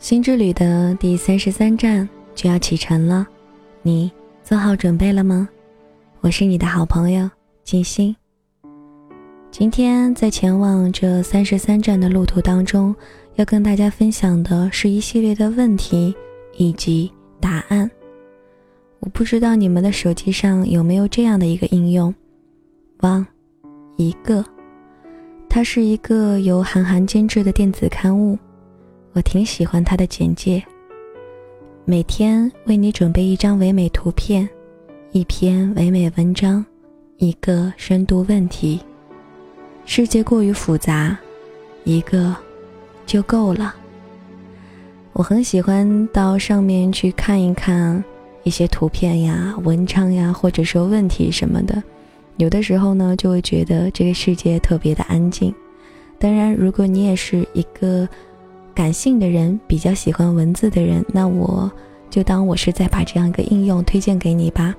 新之旅的第33站就要启程了，你做好准备了吗？我是你的好朋友静心。今天在前往这33站的路途当中，要跟大家分享的是一系列的问题以及答案。我不知道你们的手机上有没有这样的一个应用，汪一个，它是一个由韩寒监制的电子刊物，我挺喜欢它的简介。每天为你准备一张唯美图片，一篇唯美文章，一个深度问题。世界过于复杂，一个就够了。我很喜欢到上面去看一看一些图片呀、文章呀，或者说问题什么的。有的时候呢，就会觉得这个世界特别的安静。当然，如果你也是一个感性的人，比较喜欢文字的人，那我就当我是在把这样一个应用推荐给你吧。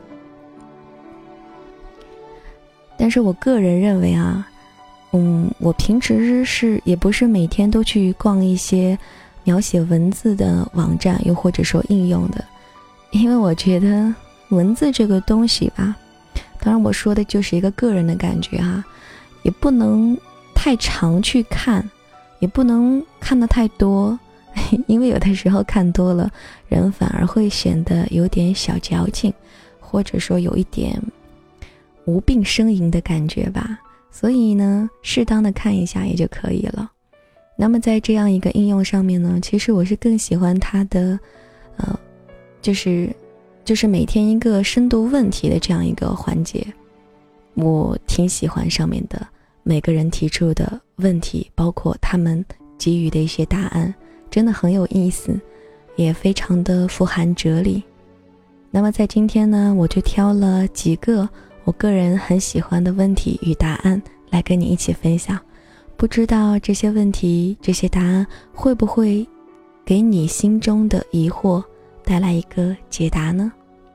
但是我个人认为啊，我平时也不是每天都去逛一些描写文字的网站，又或者说应用的，因为我觉得文字这个东西吧，当然我说的就是一个个人的感觉啊，也不能太常去看，也不能看得太多，因为有的时候看多了，人反而会显得有点小矫情，或者说有一点无病呻吟的感觉吧。所以呢，适当的看一下也就可以了。那么在这样一个应用上面呢，其实我是更喜欢它的就是每天一个深度问题的这样一个环节。我挺喜欢上面的每个人提出的问题，包括他们给予的一些答案，真的很有意思，也非常的富含哲理。那么在今天呢，我就挑了几个我个人很喜欢的问题与答案来跟你一起分享。不知道这些问题、这些答案会不会给你心中的疑惑带来一个解答呢？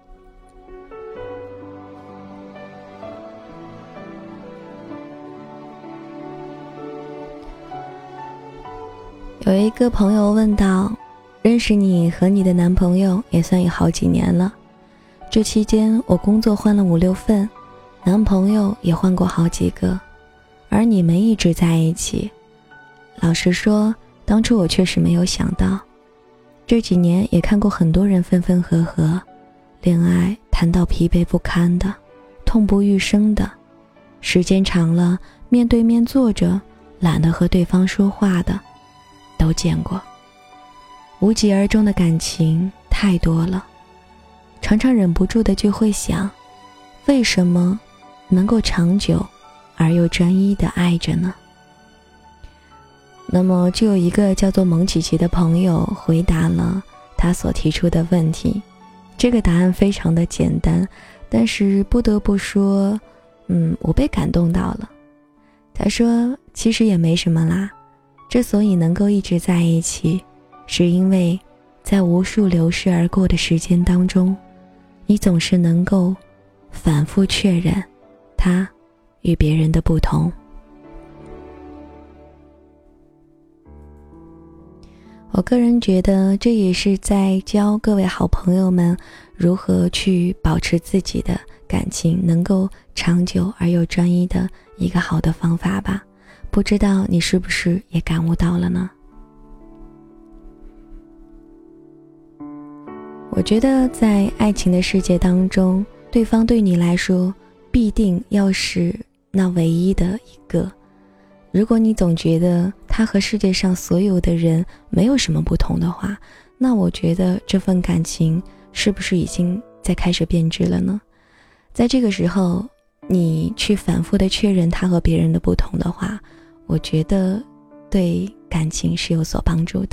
有一个朋友问道，认识你和你的男朋友也算有好几年了，这期间我工作换了5、6份，男朋友也换过好几个，而你们一直在一起。老实说，当初我确实没有想到，这几年也看过很多人分分合合，恋爱谈到疲惫不堪的，痛不欲生的，时间长了面对面坐着懒得和对方说话的，都见过。无疾而终的感情太多了，常常忍不住的就会想，为什么能够长久而又专一的爱着呢？那么就有一个叫做蒙琪琪的朋友回答了他所提出的问题。这个答案非常的简单，但是不得不说我被感动到了。他说，其实也没什么啦，之所以能够一直在一起，是因为在无数流逝而过的时间当中，你总是能够反复确认他与别人的不同。我个人觉得这也是在教各位好朋友们如何去保持自己的感情能够长久而又专一的一个好的方法吧。不知道你是不是也感悟到了呢？我觉得在爱情的世界当中，对方对你来说必定要是那唯一的一个。如果你总觉得他和世界上所有的人没有什么不同的话，那我觉得这份感情是不是已经在开始变质了呢？在这个时候，你去反复的确认他和别人的不同的话，我觉得对感情是有所帮助的。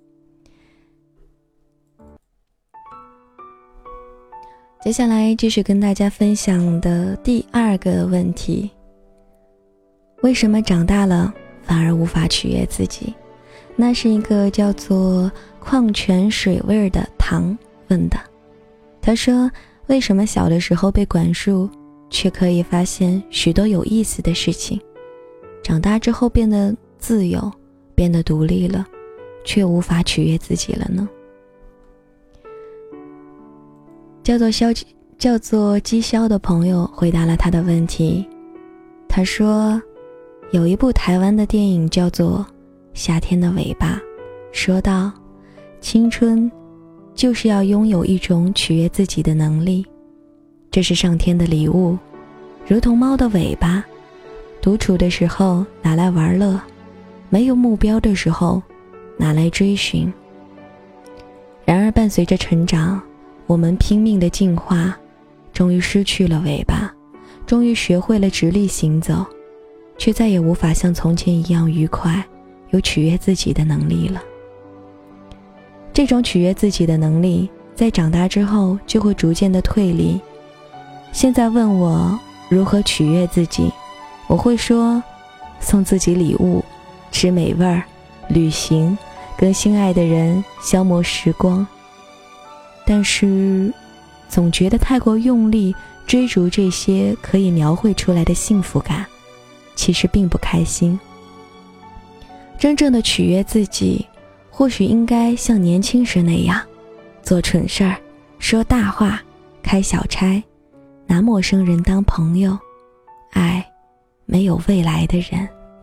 接下来继续跟大家分享的第2个问题，为什么长大了反而无法取悦自己？那是一个叫做矿泉水味的糖问的。他说，为什么小的时候被管束，却可以发现许多有意思的事情，长大之后变得自由，变得独立了， 却无法取悦自己了呢？叫做姬霄的朋友回答了他的问题。他说，有一部台湾的电影叫做《夏天的尾巴》，说道，青春就是要拥有一种取悦自己的能力，这是上天的礼物，如同猫的尾巴，独处的时候拿来玩乐，没有目标的时候拿来追寻。然而伴随着成长，我们拼命的进化，终于失去了尾巴，终于学会了直立行走，却再也无法像从前一样愉快，有取悦自己的能力了。这种取悦自己的能力，在长大之后就会逐渐的退离。现在问我如何取悦自己，我会说，送自己礼物，吃美味儿，旅行，跟心爱的人消磨时光。但是总觉得太过用力追逐这些可以描绘出来的幸福感，其实并不开心。真正的取悦自己，或许应该像年轻时那样，做蠢事儿，说大话，开小差，拿陌生人当朋友，爱没有未来的人。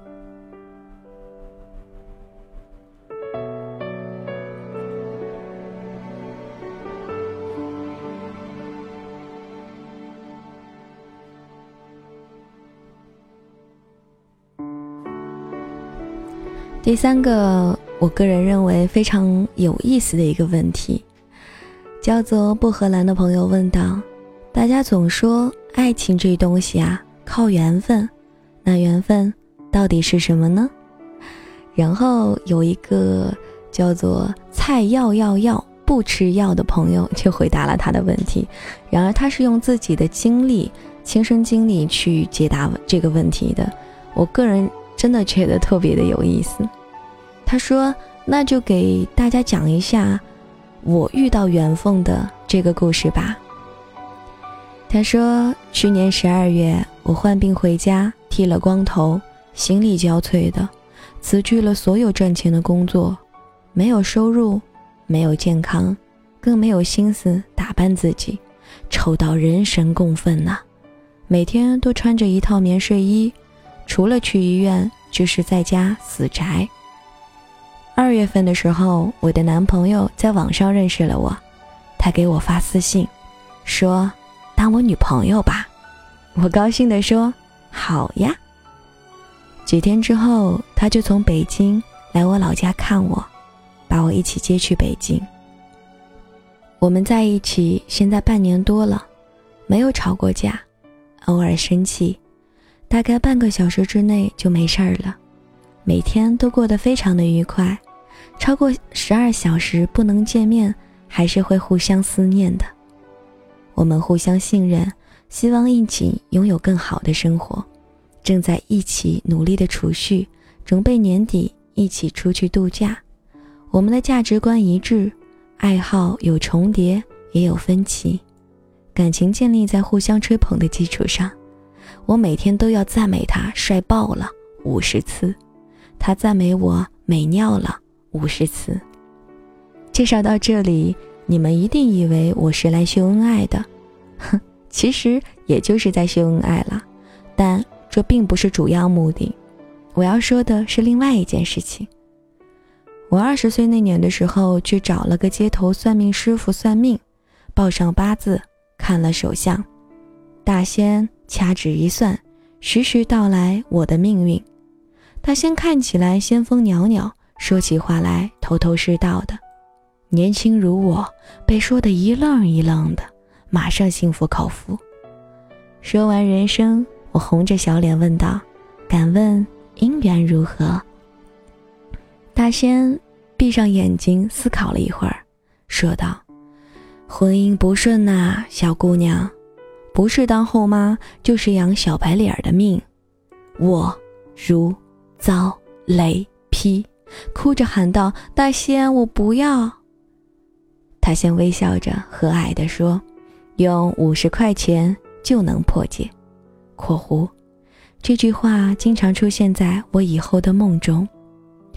第三个，我个人认为非常有意思的一个问题，叫做薄荷兰的朋友问道，大家总说爱情这东西啊，靠缘分，那缘分到底是什么呢？然后有一个叫做菜要不吃药的朋友就回答了他的问题，然而他是用自己的亲身经历去解答这个问题的，我个人真的觉得特别的有意思。他说，那就给大家讲一下我遇到缘分的这个故事吧。他说，去年12月我患病回家，剃了光头，心力交瘁的辞去了所有赚钱的工作，没有收入，没有健康，更没有心思打扮自己，丑到人神共愤呐。每天都穿着一套棉睡衣，除了去医院就是在家死宅。2月份的时候，我的男朋友在网上认识了我，他给我发私信说，当我女朋友吧。我高兴地说，好呀。几天之后，他就从北京来我老家看我，把我一起接去北京。我们在一起现在半年多了，没有吵过架，偶尔生气，大概半个小时之内就没事儿了，每天都过得非常的愉快，超过12小时不能见面，还是会互相思念的。我们互相信任，希望一起拥有更好的生活，正在一起努力的储蓄，准备年底一起出去度假。我们的价值观一致，爱好有重叠也有分歧，感情建立在互相吹捧的基础上。我每天都要赞美他帅爆了50次，他赞美我美尿了50次。介绍到这里，你们一定以为我是来秀恩爱的，其实也就是在秀恩爱了，但这并不是主要目的。我要说的是另外一件事情。我20岁那年的时候，去找了个街头算命师傅算命，报上八字，看了手相，大仙掐指一算，徐徐道来我的命运。大仙看起来仙风袅袅，说起话来头头是道的，年轻如我，被说得一愣一愣的，马上心服口服。说完人生，我红着小脸问道，敢问姻缘如何？大仙闭上眼睛思考了一会儿，说道，婚姻不顺呐，小姑娘，不是当后妈，就是养小白脸的命。我如遭雷劈，哭着喊道，大仙，我不要。他先微笑着和蔼地说，用50块钱就能破解。括弧，这句话经常出现在我以后的梦中。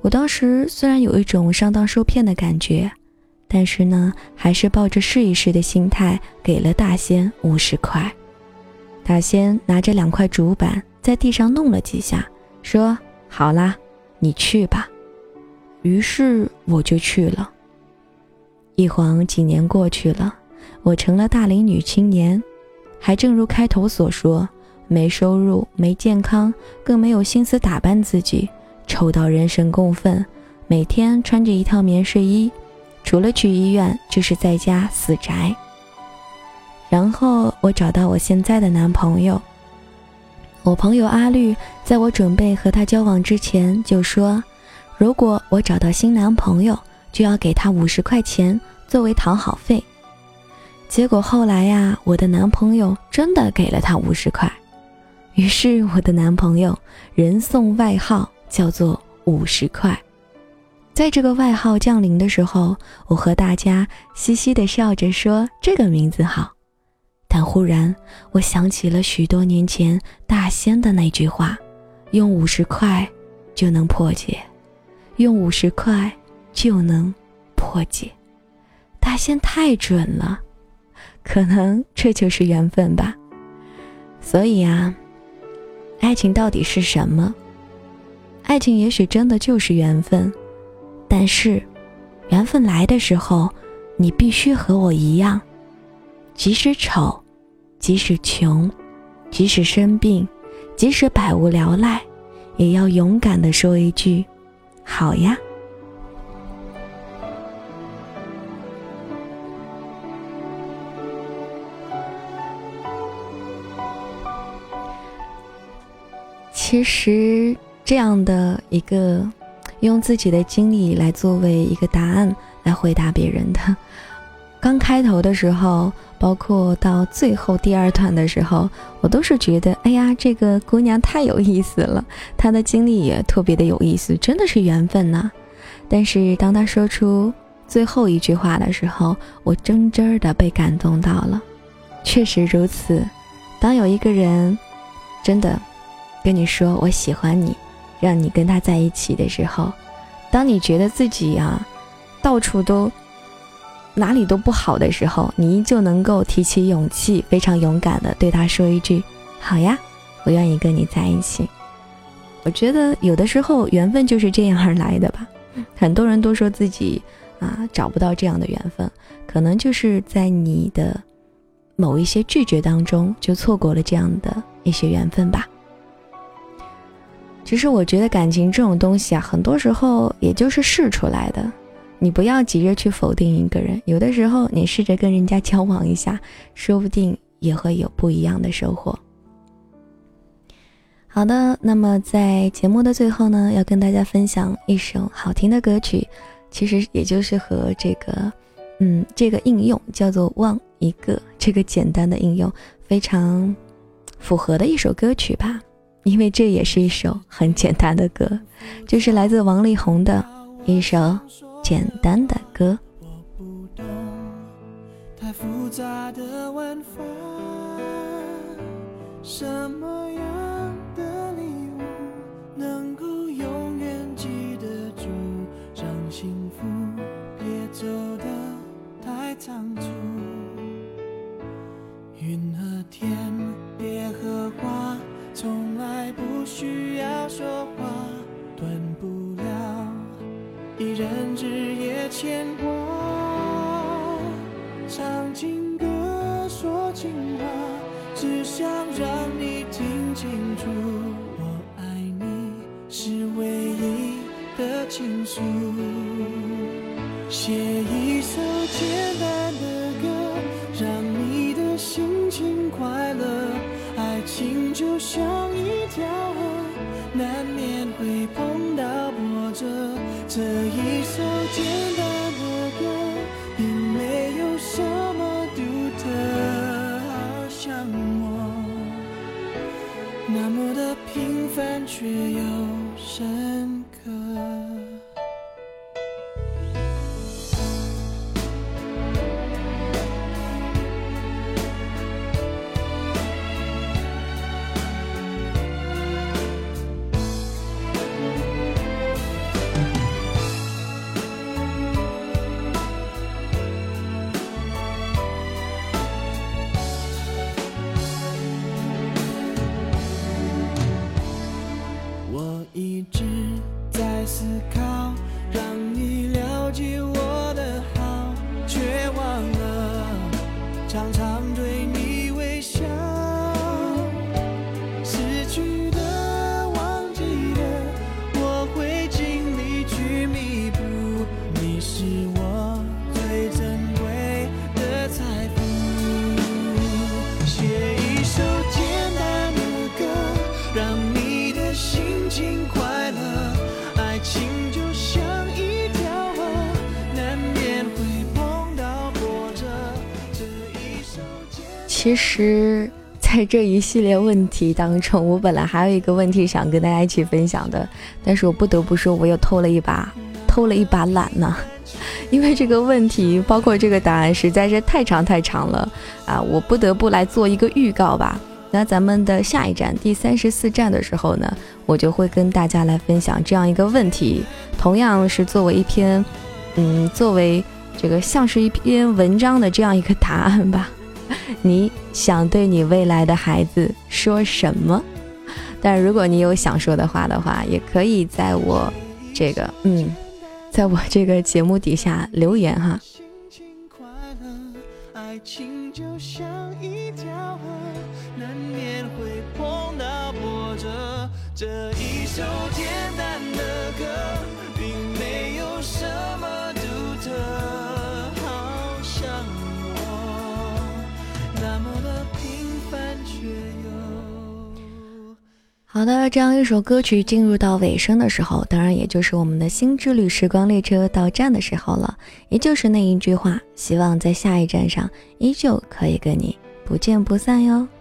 我当时虽然有一种上当受骗的感觉，但是呢，还是抱着试一试的心态给了大仙50块。大仙拿着2块竹板在地上弄了几下，说：“好啦，你去吧。”于是我就去了。一晃几年过去了，我成了大龄女青年，还正如开头所说，没收入，没健康，更没有心思打扮自己，丑到人神共愤，每天穿着一套棉睡衣，除了去医院就是在家死宅。然后我找到我现在的男朋友。我朋友阿绿在我准备和他交往之前就说，如果我找到新男朋友，就要给他50块钱作为讨好费。结果后来呀，我的男朋友真的给了他50块。于是我的男朋友人送外号叫做50块。在这个外号降临的时候，我和大家嘻嘻地笑着说这个名字好。但忽然我想起了许多年前大仙的那句话，用50块就能破解，用50块就能破解。大仙太准了，可能这就是缘分吧。所以啊，爱情到底是什么？爱情也许真的就是缘分，但是缘分来的时候，你必须和我一样，即使丑，即使穷，即使生病，即使百无聊赖，也要勇敢地说一句好呀。其实这样的一个用自己的经历来作为一个答案来回答别人的，刚开头的时候，包括到最后第2段的时候，我都是觉得哎呀，这个姑娘太有意思了，她的经历也特别的有意思，真的是缘分呐。但是当她说出最后一句话的时候，我真真的被感动到了。确实如此，当有一个人真的跟你说我喜欢你，让你跟他在一起的时候，当你觉得自己到处都哪里都不好的时候，你依旧能够提起勇气，非常勇敢的对他说一句好呀，我愿意跟你在一起。我觉得有的时候缘分就是这样而来的吧。很多人都说自己找不到这样的缘分，可能就是在你的某一些拒绝当中就错过了这样的一些缘分吧。其实我觉得感情这种东西很多时候也就是试出来的，你不要急着去否定一个人，有的时候你试着跟人家交往一下，说不定也会有不一样的收获。好的，那么在节目的最后呢，要跟大家分享一首好听的歌曲，其实也就是和这个应用叫做忘一个这个简单的应用非常符合的一首歌曲吧。因为这也是一首很简单的歌，就是来自王力宏的一首简单的歌。 我不懂太复杂的玩法，什么样的礼物能够永远记得住，让幸福别走得太仓促。云和天，别和花，从来不需要说话，断不了一人日夜牵挂。唱情歌，说情话，只想让你听清楚，我爱你是唯一的倾诉。写一首简单的歌，让你的心情快乐。爱情就像一条河，难免会碰到波折。这一首简单的歌，并没有什么独特，好像我那么的平凡却又深刻。 常常对你微笑。失去的忘记的，我会尽力去弥补，你是我最珍贵的财富。写一首简单的歌，让你的心情快乐，爱情就像一条河，难免会碰到波折。这一首简单其实在这一系列问题当中，我本来还有一个问题想跟大家一起分享的，但是我不得不说我又偷了一把懒呢。因为这个问题包括这个答案实在是太长了啊，我不得不来做一个预告吧。那咱们的下一站第34站的时候呢，我就会跟大家来分享这样一个问题，同样是作为一篇作为这个像是一篇文章的这样一个答案吧。你想对你未来的孩子说什么？但如果你有想说的话，也可以在我这个节目底下留言哈。 心情快乐，爱情就像一条河，难免会碰到波折。这一首简单的歌，并没有什么独特，好像我那么的平凡却又好的，这样一首歌曲进入到尾声的时候，当然也就是我们的新之旅时光列车到站的时候了，也就是那一句话，希望在下一站上依旧可以跟你不见不散哟。